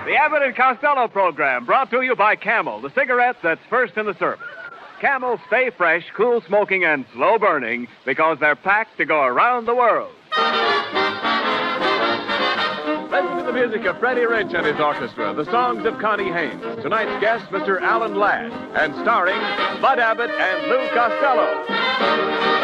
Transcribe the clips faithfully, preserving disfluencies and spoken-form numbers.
The Abbott and Costello program brought to you by Camel, the cigarette that's first in the service. Camel stay fresh, cool smoking, and slow burning because they're packed to go around the world. Listen to the music of Freddie Rich and his orchestra, the songs of Connie Haynes, tonight's guest, Mister Alan Ladd, and starring Bud Abbott and Lou Costello.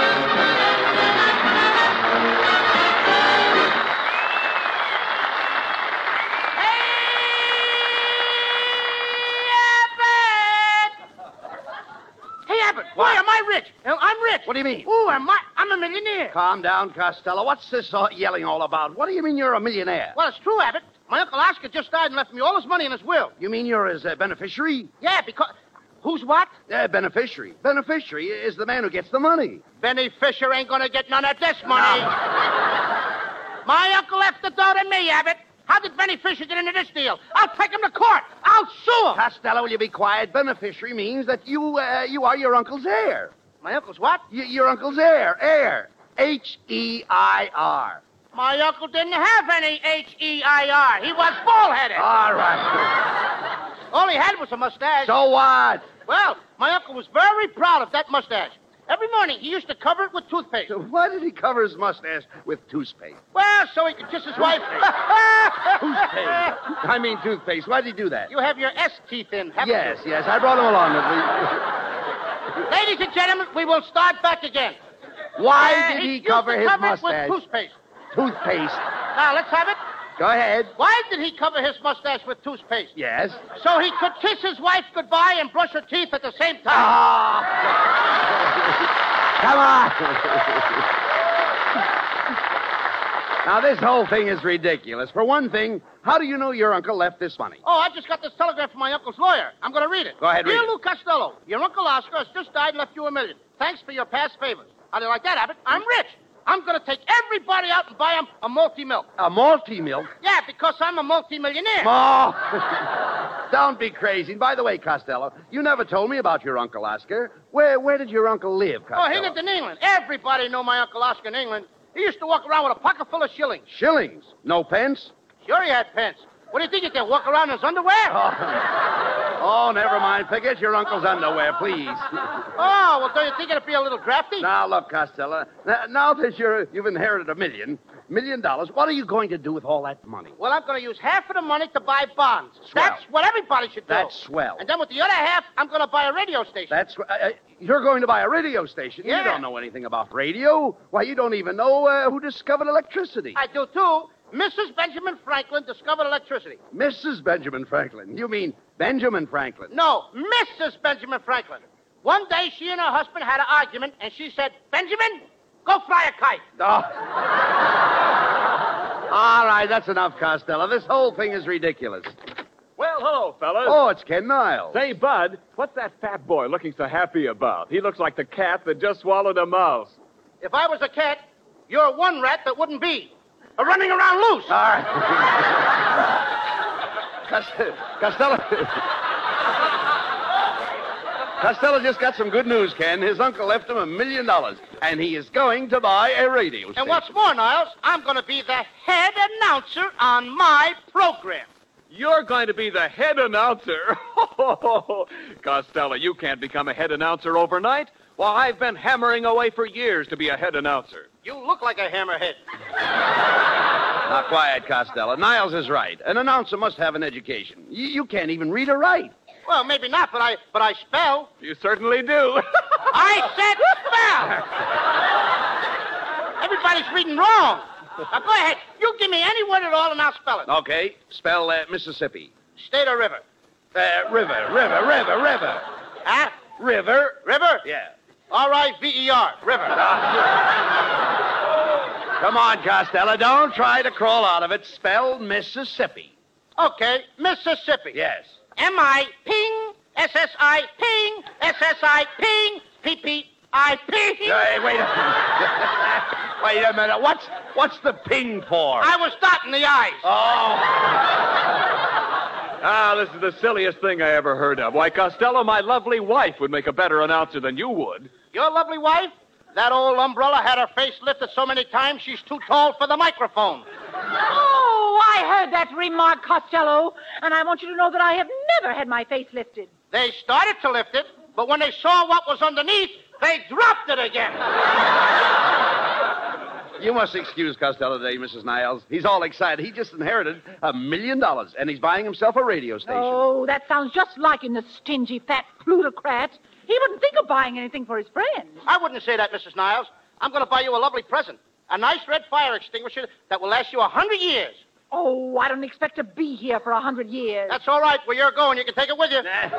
Why am I rich? I'm rich. What do you mean? Ooh, am I? I'm a millionaire. Calm down, Costello. What's this uh, yelling all about? What do you mean you're a millionaire? Well, it's true, Abbott. My Uncle Oscar just died and left me all his money in his will. You mean you're his uh, beneficiary? Yeah, because... Who's what? Uh, beneficiary. Beneficiary is the man who gets the money. Benny Fisher ain't gonna get none of this money. No. My uncle left the dough to me, Abbott. How did Benny Fisher get into this deal? I'll take him to court. I'll sue him. Costello, will you be quiet? Beneficiary means that you uh, you are your uncle's heir. My uncle's what? Y- your uncle's heir. Heir. H E I R. My uncle didn't have any H E I R. He was bald-headed. All right. All he had was a mustache. So what? Well, my uncle was very proud of that mustache. Every morning, he used to cover it with toothpaste. So why did he cover his mustache with toothpaste? Well, so he could kiss his wife. Toothpaste. I mean toothpaste. Why did he do that? You have your S teeth in, haven't Yes, you? yes. I brought him along with me. Ladies and gentlemen, we will start back again. Why Uh, did he, used cover to his cover mustache? it with toothpaste. Toothpaste. Now, let's have it. Go ahead. Why did he cover his mustache with toothpaste? Yes. So he could kiss his wife goodbye and brush her teeth at the same time. Ah. Come on. Now, this whole thing is ridiculous. For one thing, how do you know your uncle left this money? Oh, I just got this telegram from my uncle's lawyer. I'm going to read it. Go ahead, Dear read it. Lou Costello, your Uncle Oscar has just died and left you a million. Thanks for your past favors. How do you like that, Abbott? I'm rich. I'm going to take everybody out and buy them a multi-milk. A multi-milk? Yeah, because I'm a multi-millionaire. Oh, don't be crazy. And by the way, Costello, you never told me about your Uncle Oscar. Where where did your uncle live, Costello? Oh, he lived in England. Everybody knew my Uncle Oscar in England. He used to walk around with a pocket full of shillings. Shillings? No pence? Sure he had pence. What do you think, he can walk around in his underwear? Oh. oh, never mind. Forget your uncle's underwear, please. Oh, well, don't you think it'd be a little drafty? Now, look, Costello, now, now that you're, you've inherited a million, million dollars, what are you going to do with all that money? Well, I'm going to use half of the money to buy bonds. Swell. That's what everybody should do. That's swell. And then with the other half, I'm going to buy a radio station. That's... Uh, uh, you're going to buy a radio station? Yeah. You don't know anything about radio. Why, you don't even know uh, who discovered electricity. I do, too. Missus Benjamin Franklin discovered electricity. Missus Benjamin Franklin. You mean Benjamin Franklin? No, Missus Benjamin Franklin. One day, she and her husband had an argument, and she said, Benjamin, go fly a kite. Oh. All right, that's enough, Costello. This whole thing is ridiculous. Well, hello, fellas. Oh, it's Ken Niles. Say, Bud, what's that fat boy looking so happy about? He looks like the cat that just swallowed a mouse. If I was a cat, you're one rat that wouldn't be. A running around loose. All right. Costello. Costello. Costello just got some good news, Ken. His uncle left him a million dollars, and he is going to buy a radio station. And what's more, Niles, I'm going to be the head announcer on my program. You're going to be the head announcer. Costello, you can't become a head announcer overnight. Well, I've been hammering away for years to be a head announcer. You look like a hammerhead. Now, quiet, Costello. Niles is right. An announcer must have an education. You, you can't even read or write. Well, maybe not, but I but I spell. You certainly do. I said spell. Everybody's reading wrong. Now, go ahead. You give me any word at all, and I'll spell it. Okay. Spell uh, Mississippi. State or river? Uh, river, river, river, river. Huh? River. River? Yeah. R I V E R. River. Come on, Costello. Don't try to crawl out of it. Spell Mississippi. Okay. Mississippi. Yes. M I ping. S S I ping. S S I ping. P P I ping. Hey, wait a minute. Wait a minute. What's what's the ping for? I was dotting the I's. Oh. Ah, this is the silliest thing I ever heard of. Why, Costello, my lovely wife would make a better announcer than you would. Your lovely wife? That old umbrella had her face lifted so many times she's too tall for the microphone. Oh, I heard that remark, Costello, and I want you to know that I have never had my face lifted. They started to lift it, but when they saw what was underneath, they dropped it again. You must excuse Costello today, Missus Niles. He's all excited. He just inherited a million dollars, and he's buying himself a radio station. Oh, that sounds just like him, the stingy, fat plutocrat. He wouldn't think of buying anything for his friends. I wouldn't say that, Missus Niles. I'm going to buy you a lovely present. A nice red fire extinguisher that will last you a hundred years. Oh, I don't expect to be here for a hundred years. That's all right. Where you're going, you can take it with you.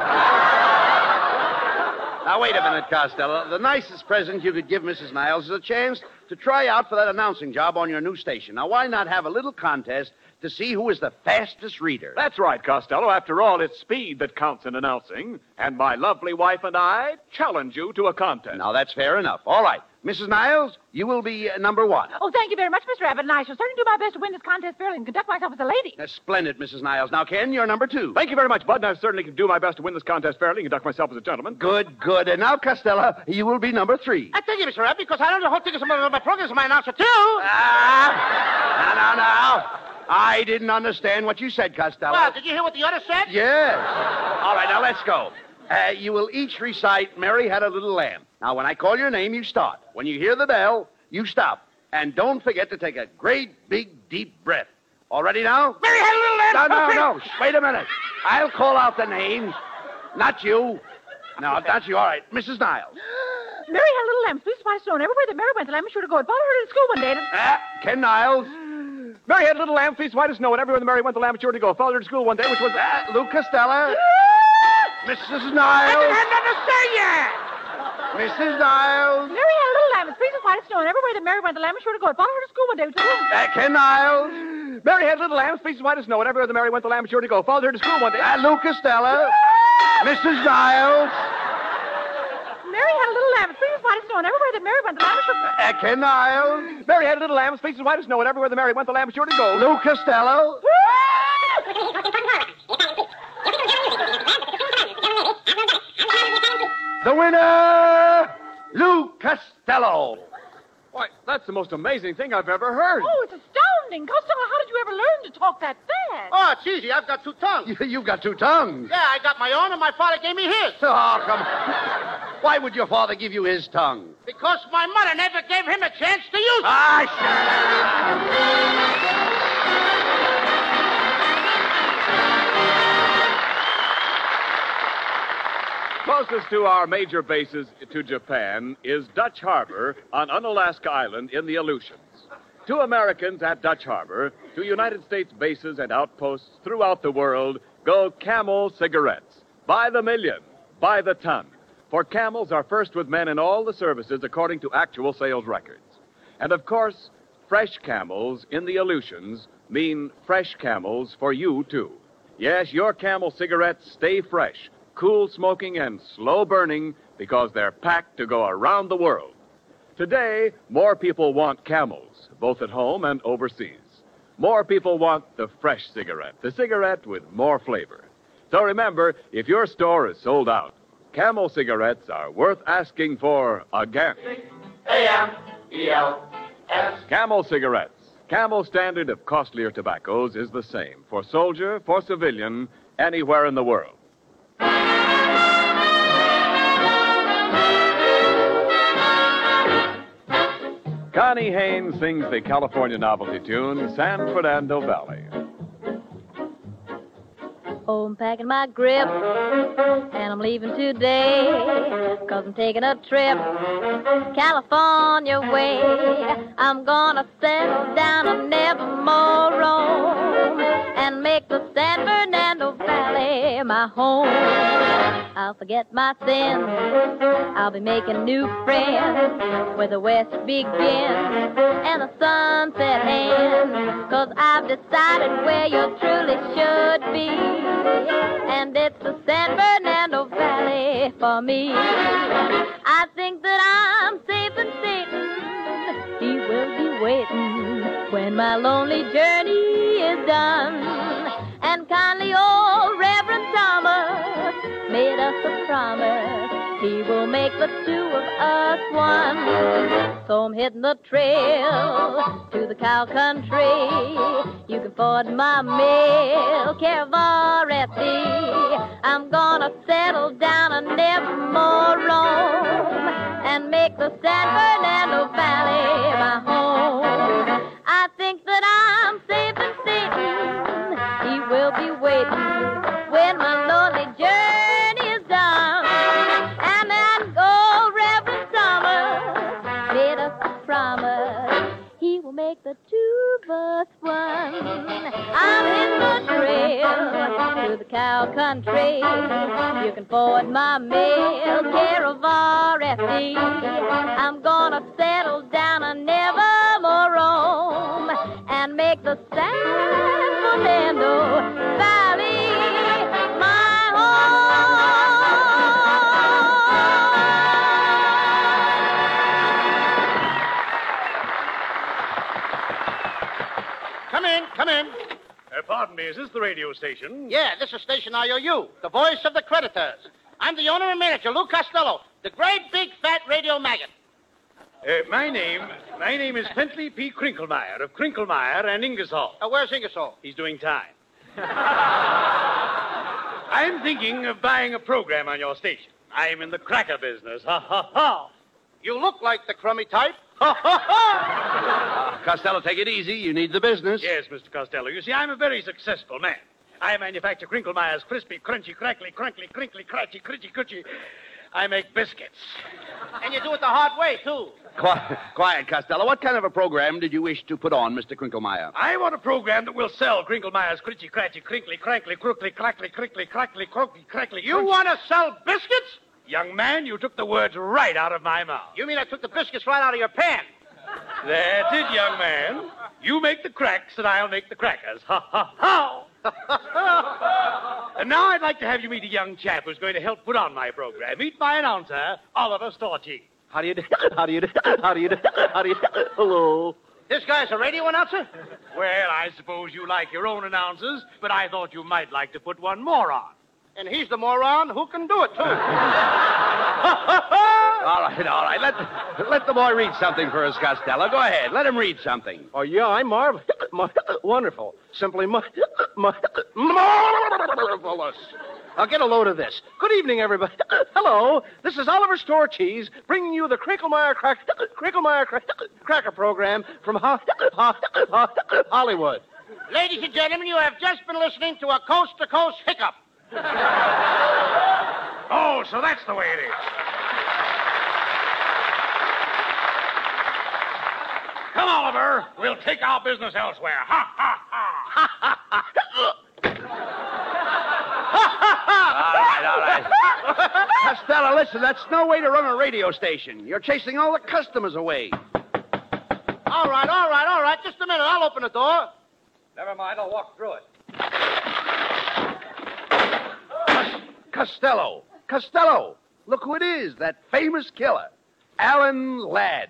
Now, wait a minute, Costello. The nicest present you could give Missus Niles is a chance to try out for that announcing job on your new station. Now, why not have a little contest to see who is the fastest reader? That's right, Costello. After all, it's speed that counts in announcing. And my lovely wife and I challenge you to a contest. Now, that's fair enough. All right. Missus Niles, you will be uh, number one. Oh, thank you very much, Mister Abbott, and I shall certainly do my best to win this contest fairly and conduct myself as a lady. That's splendid, Missus Niles. Now, Ken, you're number two. Thank you very much, Bud, and I certainly can do my best to win this contest fairly and conduct myself as a gentleman. Good, good. And now, Costello, you will be number three. I tell you, Mister Abbott, because I don't know how to think of some of my programs, my announcer, too. Ah! Now, now, now. I didn't understand what you said, Costello. Well, did you hear what the other said? Yes. All right, now let's go. Uh, you will each recite Mary Had a Little Lamb. Now, when I call your name, you start. When you hear the bell, you stop. And don't forget to take a great, big, deep breath. All ready now? Mary had a little lamb. No, no, Okay. no. Shh, wait a minute. I'll call out the names. Not you. No, not you. All right. Missus Niles. Mary had a little lamb, sweet spice snow, and everywhere that Mary went, the lamb was sure to go. It followed her to school one day. And... Ah, Ken Niles. Mary had a little lamb, feast white as snow, and everywhere the Mary went, the lamb was sure to go. Followed her to school one day, which was... Ah, Lou Costello. Missus I Niles. didn't have nothing to say yet. Missus Niles. Mary had a little lamb, sweet as white as snow, and everywhere that Mary went, the lamb was sure to go. It followed her to school one day. Which was... Ah, Ken Niles. Mary had little lambs, feast white as snow, and everywhere the Mary went, the lamb was sure to go. Followed her to school one day. Ah, Lou Costello. Missus Niles. Mary had a little lamb, sweet as white as snow, and everywhere that Mary went, the lamb was sure to go. Ah, Ken Niles. Mary had little lambs, feast white as snow, and everywhere the Mary went, the lamb was sure to go. Lou Costello. The winner, Lou Costello. Why, that's the most amazing thing I've ever heard. Oh, it's astounding. Costello, how did you ever learn to talk that fast? Oh, it's easy. I've got two tongues. You- You've got two tongues. Yeah, I got my own, and my father gave me his. Oh, come on. Why would your father give you his tongue? Because my mother never gave him a chance to use it. Ah, Closest to our major bases to Japan is Dutch Harbor on Unalaska Island in the Aleutians. To Americans at Dutch Harbor, to United States bases and outposts throughout the world, go Camel cigarettes. By the million, by the ton. For Camels are first with men in all the services according to actual sales records. And of course, fresh Camels in the Aleutians mean fresh Camels for you, too. Yes, your Camel cigarettes stay fresh, cool smoking and slow burning because they're packed to go around the world. Today, more people want Camels, both at home and overseas. More people want the fresh cigarette, the cigarette with more flavor. So remember, if your store is sold out, Camel cigarettes are worth asking for again. A M E L S. Camel cigarettes. Camel's standard of costlier tobaccos is the same for soldier, for civilian, anywhere in the world. Connie Haynes sings the California novelty tune, San Fernando Valley. Oh, I'm packing my grip, and I'm leaving today, 'cause I'm taking a trip California way. I'm gonna settle down and never more roam, and make the San Fernando Valley my home. I'll forget my sins, I'll be making new friends, where the west begins and the sunset ends, 'cause I've decided where you truly should be, and it's the San Fernando Valley for me. I think that I'm safe and Satan, he will be waiting when my lonely journey is done. And kindly old Reverend Thomas made us a promise He will make the two of us one. So I'm hitting the trail to the cow country. You can ford my mail, care of R F D. I'm gonna settle down and never more roam and make the San Fernando Valley my home. I think that I'm safe and Satan. He will be waiting when my lonely journey is done. And then old Reverend Thomas made us a promise. He will make the two of us one. I'm in the trail to the cow country. You can forward my mail, care of R F D. I'm gonna settle down and never more roam and make the San Fernando Valley my home. Come in, come in. Uh, pardon me, is this the radio station? Yeah, this is Station I O U, the voice of the creditors. I'm the owner and manager, Lou Costello, the great big fat radio maggot. Uh, my name, my name is Bentley P. Crinklemeyer of Crinklemeyer and Ingersoll. Uh, where's Ingersoll? He's doing time. I'm thinking of buying a program on your station. I'm in the cracker business. Ha, ha, ha. You look like the crummy type. Costello, take it easy. You need the business. Yes, Mister Costello. You see, I'm a very successful man. I manufacture Crinklemeyer's crispy, crunchy, crackly, crunkly, crinkly, cratchy, critchy, coochie. I make biscuits. And you do it the hard way, too. Quiet, quiet, Costello. What kind of a program did you wish to put on, Mister Crinklemeyer? I want a program that will sell Crinklemeyer's critchy, cratchy, crinkly, crankly, crookly, crackly, crinkly, crackly, croaky, crackly. You want to sell biscuits? Young man, you took the words right out of my mouth. You mean I took the biscuits right out of your pan? That's it, young man. You make the cracks and I'll make the crackers. Ha, ha, ha. And now I'd like to have you meet a young chap who's going to help put on my program. Meet my announcer, Oliver Storchy. How do you do? How do you do? How do you do? How do you do? Hello. This guy's a radio announcer? Well, I suppose you like your own announcers, but I thought you might like to put one more on. And he's the moron who can do it, too. All right, all right. Let, let the boy read something for us, Costello. Go ahead. Let him read something. Oh, yeah, I'm marvelous. Wonderful. Simply mar- mar- marvelous. I'll get a load of this. Good evening, everybody. Hello, this is Oliver Storcheese bringing you the Crinklemeyer crack, Crinklemeyer crack, Cracker program from ho- ho- ho- Hollywood. Ladies and gentlemen, you have just been listening to a coast-to-coast hiccup. Oh, so that's the way it is. Come, Oliver. We'll take our business elsewhere. Ha, ha, ha. Ha, ha, ha. All right, all right. Costello, listen, that's no way to run a radio station. You're chasing all the customers away. All right, all right, all right. Just a minute. I'll open the door. Never mind. I'll walk through it. Costello. Costello. Look who it is, that famous killer, Alan Ladd.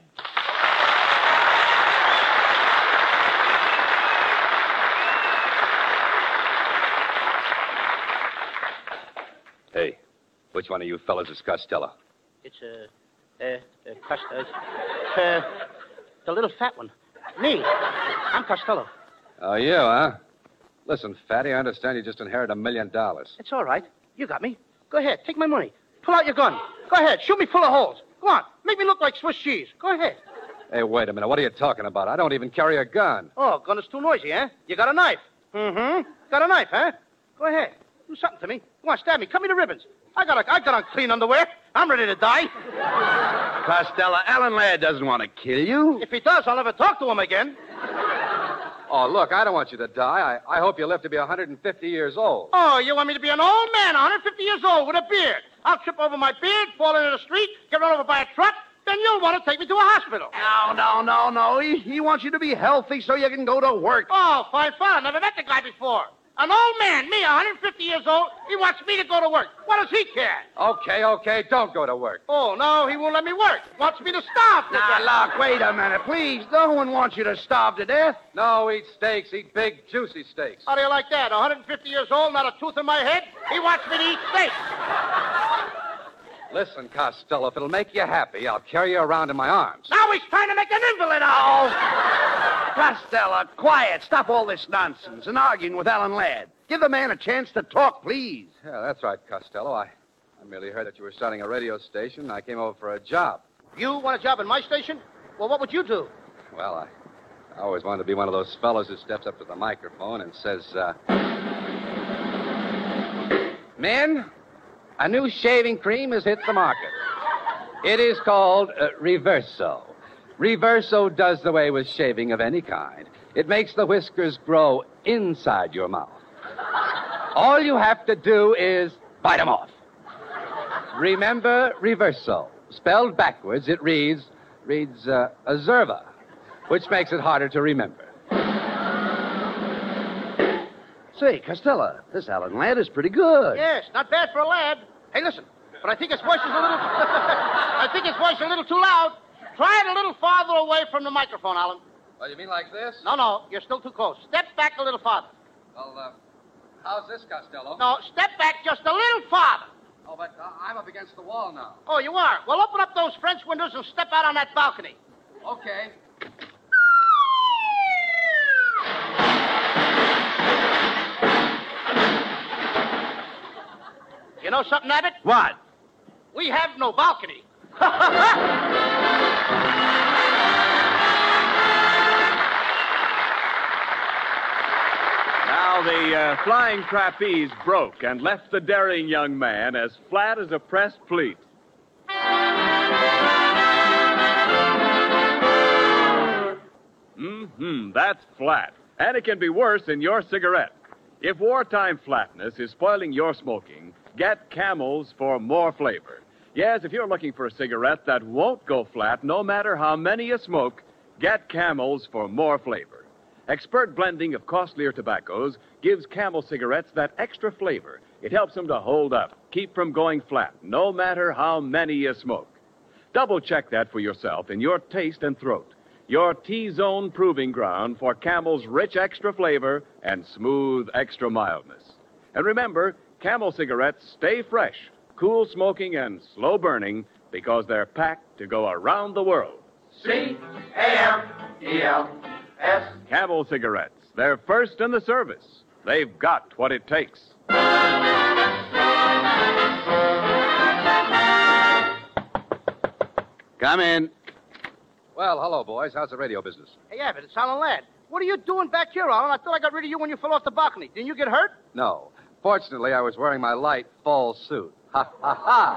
Hey, which one of you fellas is Costello? It's, uh, uh, uh, Costello. Uh, uh, the little fat one. Me. I'm Costello. Oh, you, huh? Listen, Fatty, I understand you just inherited a million dollars. It's all right. You got me. Go ahead. Take my money. Pull out your gun. Go ahead. Shoot me full of holes. Go on. Make me look like Swiss cheese. Go ahead. Hey, wait a minute. What are you talking about? I don't even carry a gun. Oh, gun is too noisy, huh? You got a knife. Mm-hmm. Got a knife, huh? Go ahead. Do something to me. Go on, stab me. Cut me to ribbons. I got a, I got on clean underwear. I'm ready to die. Costello, Alan Ladd doesn't want to kill you. If he does, I'll never talk to him again. Oh, look, I don't want you to die. I, I hope you live to be one hundred fifty years old. Oh, you want me to be an old man, one hundred fifty years old, with a beard? I'll trip over my beard, fall into the street, get run over by a truck, then you'll want to take me to a hospital. No, no, no, no. He, he wants you to be healthy so you can go to work. Oh, fine fun. I've never met the guy before. An old man, me, one hundred fifty years old, he wants me to go to work. What does he care? Okay, okay, don't go to work. Oh, no, he won't let me work. Wants me to starve to Now, death. look, wait a minute, please. No one wants you to starve to death. No, eat steaks. Eat big, juicy steaks. How do you like that? one hundred fifty years old, not a tooth in my head? He wants me to eat steak. Listen, Costello, if it'll make you happy, I'll carry you around in my arms. Now he's trying to make an invalid out of me. Costello, quiet. Stop all this nonsense and arguing with Alan Ladd. Give the man a chance to talk, please. Yeah, that's right, Costello. I, I merely heard that you were starting a radio station, and I came over for a job. You want a job in my station? Well, what would you do? Well, I, I always wanted to be one of those fellows who steps up to the microphone and says, uh... Men, a new shaving cream has hit the market. It is called uh, Reverso. Reverso does away with shaving of any kind. It makes the whiskers grow inside your mouth. All you have to do is bite them off. Remember Reverso. Spelled backwards, it reads, reads uh, Azerva, which makes it harder to remember. Say, Costello, this Alan Ladd is pretty good. Yes, not bad for a lad. Hey, listen, but I think his voice is a little... I think his voice is a little too loud. Try it a little farther away from the microphone, Alan. Oh, you mean like this? No, no, you're still too close. Step back a little farther. Well, uh, how's this, Costello? No, step back just a little farther. Oh, but uh, I'm up against the wall now. Oh, you are? Well, open up those French windows and step out on that balcony. Okay. You know something, Abbott? What? We have no balcony. Now the uh, flying trapeze broke and left the daring young man as flat as a pressed pleat. Mm-hmm, that's flat. And it can be worse in your cigarette. If wartime flatness is spoiling your smoking, get Camels for more flavor. Yes, if you're looking for a cigarette that won't go flat no matter how many you smoke, get Camels for more flavor. Expert blending of costlier tobaccos gives Camel cigarettes that extra flavor. It helps them to hold up, keep from going flat, no matter how many you smoke. Double check that for yourself in your taste and throat. Your T-Zone proving ground for Camel's rich extra flavor and smooth extra mildness. And remember, Camel cigarettes stay fresh, cool smoking and slow burning because they're packed to go around the world. C A M E L S. Camel cigarettes. They're first in the service. They've got what it takes. Come in. Well, hello, boys. How's the radio business? Hey, Abbott, it's Alan Ladd. What are you doing back here, Alan? I thought I got rid of you when you fell off the balcony. Didn't you get hurt? No. Fortunately, I was wearing my light fall suit. Ha, ha,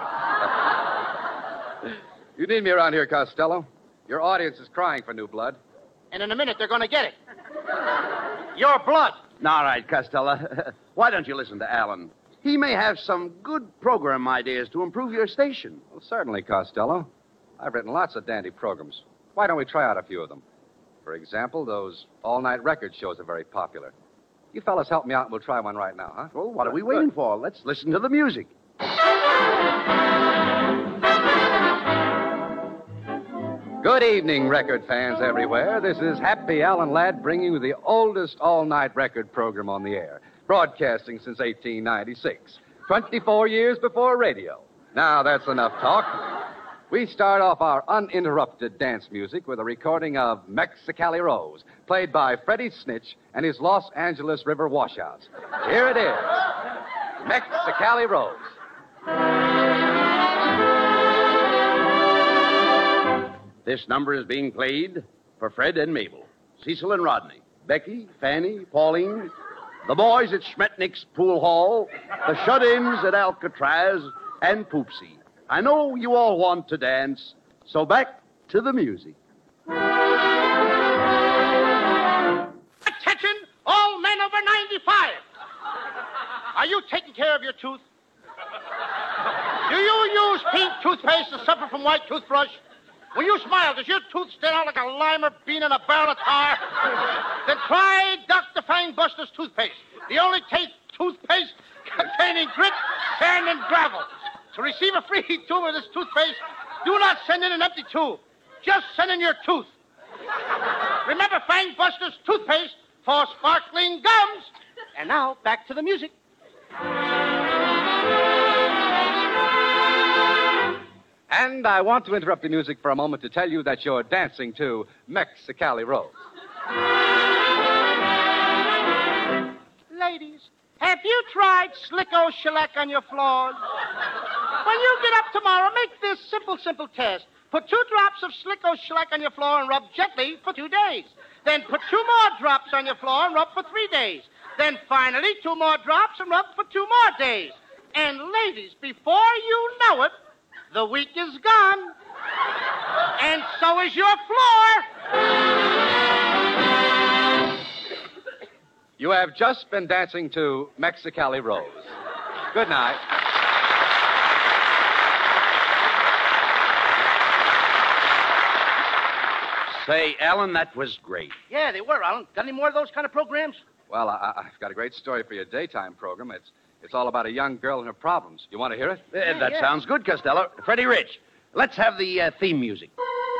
ha. You need me around here, Costello. Your audience is crying for new blood. And in a minute, they're going to get it. Your blood. All right, Costello. Why don't you listen to Alan? He may have some good program ideas to improve your station. Well, certainly, Costello. I've written lots of dandy programs. Why don't we try out a few of them? For example, those all-night record shows are very popular. You fellas help me out and we'll try one right now, huh? Well, what are we waiting for? Let's listen to the music. Good evening, record fans everywhere. This is Happy Alan Ladd bringing you the oldest all-night record program on the air, broadcasting since eighteen ninety-six, twenty-four years before radio. Now, that's enough talk. We start off our uninterrupted dance music with a recording of Mexicali Rose, played by Freddie Snitch and his Los Angeles River washouts. Here it is, Mexicali Rose. This number is being played for Fred and Mabel, Cecil and Rodney, Becky, Fanny, Pauline, the boys at Schmetnick's Pool Hall, the shut-ins at Alcatraz, and Poopsie. I know you all want to dance, so back to the music. Attention, all men over ninety-five. Are you taking care of your tooth? Do you use pink toothpaste to suffer from white toothbrush? When you smile, does your tooth stand out like a limer bean in a barrel of tar? Then try Doctor Fangbuster's toothpaste, the only taste toothpaste containing grit, sand, and gravel. To receive a free tube of this toothpaste, do not send in an empty tube. Just send in your tooth. Remember Fangbuster's toothpaste for sparkling gums. And now, back to the music. And I want to interrupt the music for a moment to tell you that you're dancing to Mexicali Rose. Ladies, have you tried Slicko Shellac on your floors? When you get up tomorrow, make this simple, simple test. Put two drops of Slicko Shellac on your floor and rub gently for two days. Then put two more drops on your floor and rub for three days. Then finally, two more drops and rub for two more days. And ladies, before you know it, the week is gone. And so is your floor. You have just been dancing to Mexicali Rose. Good night. Say, Alan, that was great. Yeah, they were, Alan. Got any more of those kind of programs? Well, I, I've got a great story for your daytime program. It's it's all about a young girl and her problems. You want to hear it? Uh, that yeah. sounds good, Costello. Freddie Rich, let's have the uh, theme music.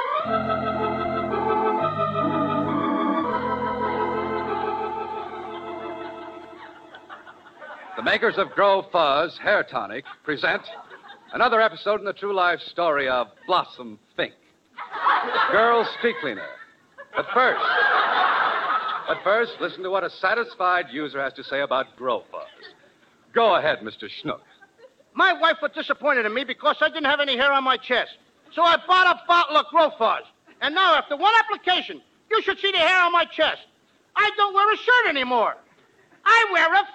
The makers of Grow Fuzz Hair Tonic present another episode in the true life story of Blossom Fink, Girl Street Cleaner. But first, but first, listen to what a satisfied user has to say about Grow Fuzz. Go ahead, Mister Schnook. My wife was disappointed in me because I didn't have any hair on my chest. So I bought a bottle of Grow Fuzz. And now, after one application, you should see the hair on my chest. I don't wear a shirt anymore. I wear a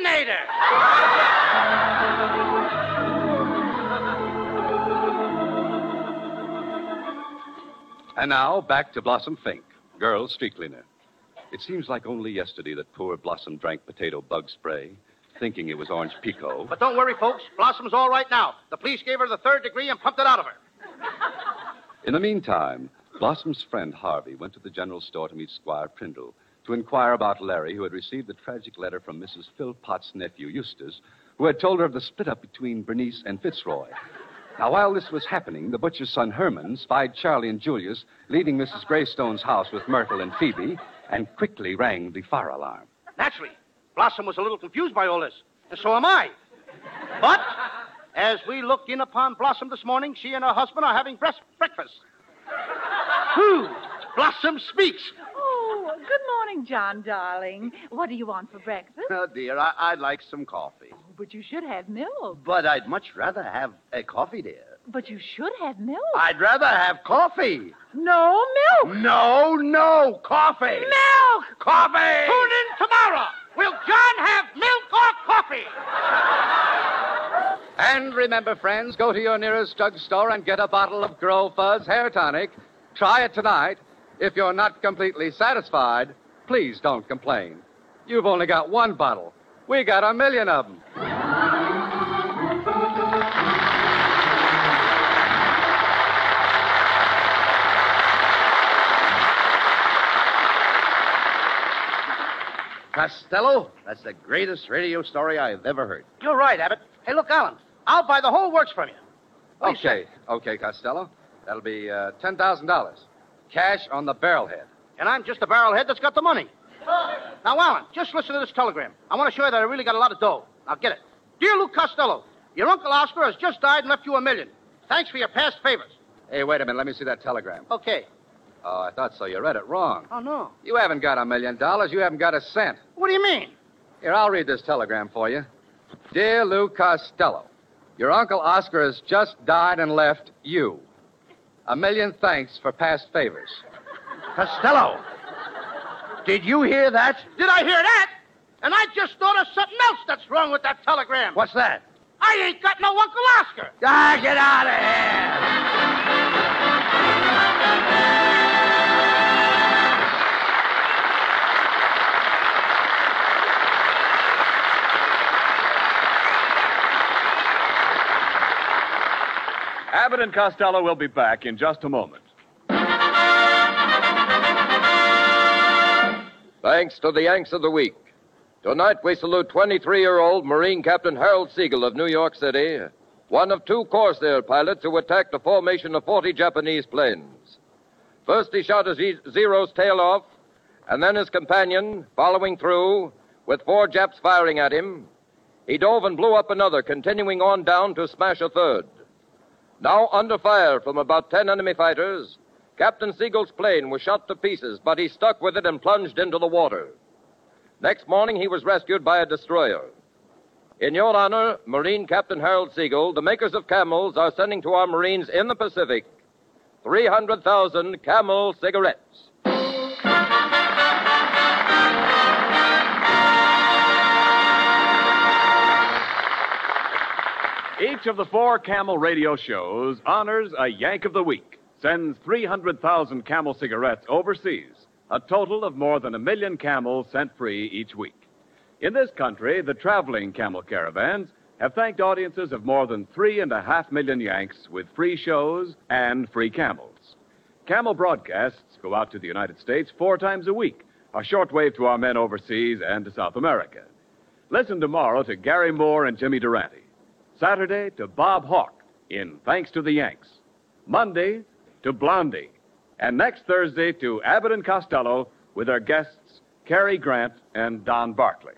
fascinator. And now, back to Blossom Fink, Girl Street Cleaner. It seems like only yesterday that poor Blossom drank potato bug spray, thinking it was orange pico. But don't worry, folks. Blossom's all right now. The police gave her the third degree and pumped it out of her. In the meantime, Blossom's friend Harvey went to the general store to meet Squire Prindle to inquire about Larry, who had received the tragic letter from Missus Philpott's nephew, Eustace, who had told her of the split-up between Bernice and Fitzroy. Now, while this was happening, the butcher's son Herman spied Charlie and Julius leaving Missus Greystone's house with Myrtle and Phoebe and quickly rang the fire alarm. Naturally, Blossom was a little confused by all this, and so am I. But as we look in upon Blossom this morning, she and her husband are having breast breakfast. Whew, Blossom speaks. Oh, good morning, John, darling. What do you want for breakfast? Oh, dear, I- I'd like some coffee. Oh, but you should have milk. But I'd much rather have a coffee, dear. But you should have milk. I'd rather have coffee. No milk. No, no, coffee. Milk. Coffee. Tune in tomorrow. Will John have milk or coffee? And remember, friends, go to your nearest drugstore and get a bottle of Grow Fuzz Hair Tonic. Try it tonight. If you're not completely satisfied, please don't complain. You've only got one bottle. We got a million of them. Costello, that's the greatest radio story I've ever heard. You're right, Abbott. Hey, look, Alan, I'll buy the whole works from you. What do you Okay, okay, Costello. That'll be uh, ten thousand dollars. Cash on the barrelhead. And I'm just a barrelhead that's got the money. Now, Alan, just listen to this telegram. I want to show you that I really got a lot of dough. Now, get it. Dear Lou Costello, your Uncle Oscar has just died and left you a million. Thanks for your past favors. Hey, wait a minute. Let me see that telegram. Okay. Oh, I thought so. You read it wrong. Oh, no. You haven't got a million dollars. You haven't got a cent. What do you mean? Here, I'll read this telegram for you. Dear Lou Costello, your Uncle Oscar has just died and left you. A million thanks for past favors. Costello, did you hear that? Did I hear that? And I just thought of something else that's wrong with that telegram. What's that? I ain't got no Uncle Oscar. Ah, get out of here! Abbott and Costello will be back in just a moment. Thanks to the Yanks of the Week. Tonight we salute twenty-three-year-old Marine Captain Harold Siegel of New York City, one of two Corsair pilots who attacked a formation of forty Japanese planes. First he shot a Z- Zero's tail off, and then his companion, following through, with four Japs firing at him, he dove and blew up another, continuing on down to smash a third. Now under fire from about ten enemy fighters, Captain Siegel's plane was shot to pieces, but he stuck with it and plunged into the water. Next morning, he was rescued by a destroyer. In your honor, Marine Captain Harold Siegel, the makers of Camels are sending to our Marines in the Pacific three hundred thousand Camel cigarettes. Each of the four Camel radio shows honors a Yank of the Week, sends three hundred thousand Camel cigarettes overseas, a total of more than a million Camels sent free each week. In this country, the traveling Camel caravans have thanked audiences of more than three and a half million Yanks with free shows and free Camels. Camel broadcasts go out to the United States four times a week, a shortwave to our men overseas and to South America. Listen tomorrow to Gary Moore and Jimmy Durante. Saturday to Bob Hawke in Thanks to the Yanks. Monday to Blondie. And next Thursday to Abbott and Costello with their guests Cary Grant and Don Barclay.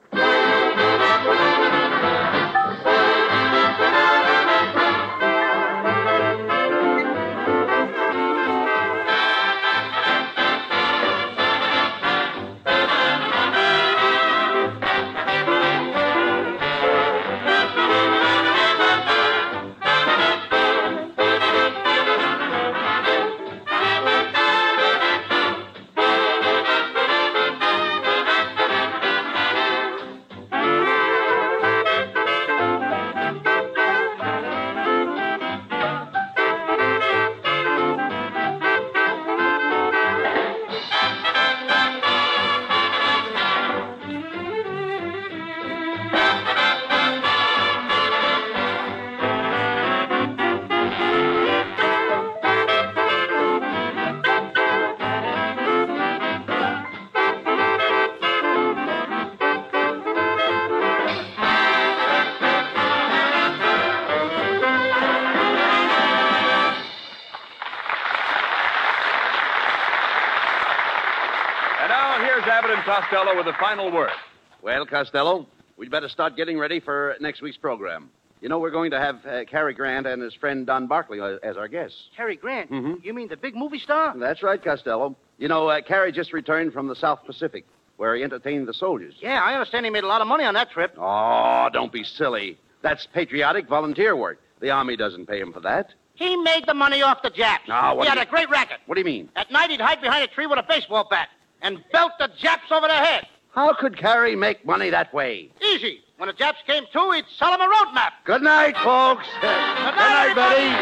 Costello with the final word. Well, Costello, we'd better start getting ready for next week's program. You know, we're going to have uh, Cary Grant and his friend Don Barclay uh, as our guests. Cary Grant? Mm-hmm. You mean the big movie star? That's right, Costello. You know, uh, Cary just returned from the South Pacific, where he entertained the soldiers. Yeah, I understand he made a lot of money on that trip. Oh, don't be silly. That's patriotic volunteer work. The Army doesn't pay him for that. He made the money off the Japs. Ah, what he do had you- a great racket. What do you mean? At night, he'd hide behind a tree with a baseball bat and belt the Japs over the head. How could Cary make money that way? Easy. When the Japs came to, he'd sell them a road map. Good night, folks. Good night, Betty.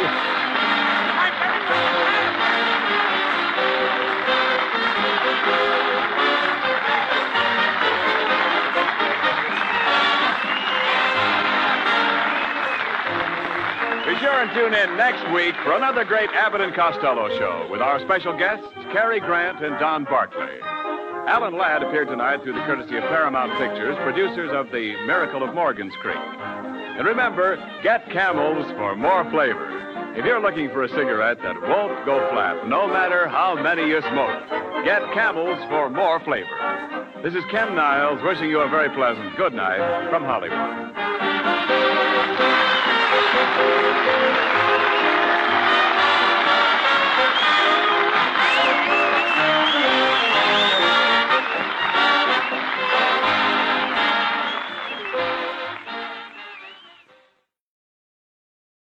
Be sure and tune in next week for another great Abbott and Costello show with our special guests, Cary Grant and Don Barclay. Alan Ladd appeared tonight through the courtesy of Paramount Pictures, producers of The Miracle of Morgan's Creek. And remember, get Camels for more flavor. If you're looking for a cigarette that won't go flat, no matter how many you smoke, get Camels for more flavor. This is Ken Niles wishing you a very pleasant good night from Hollywood.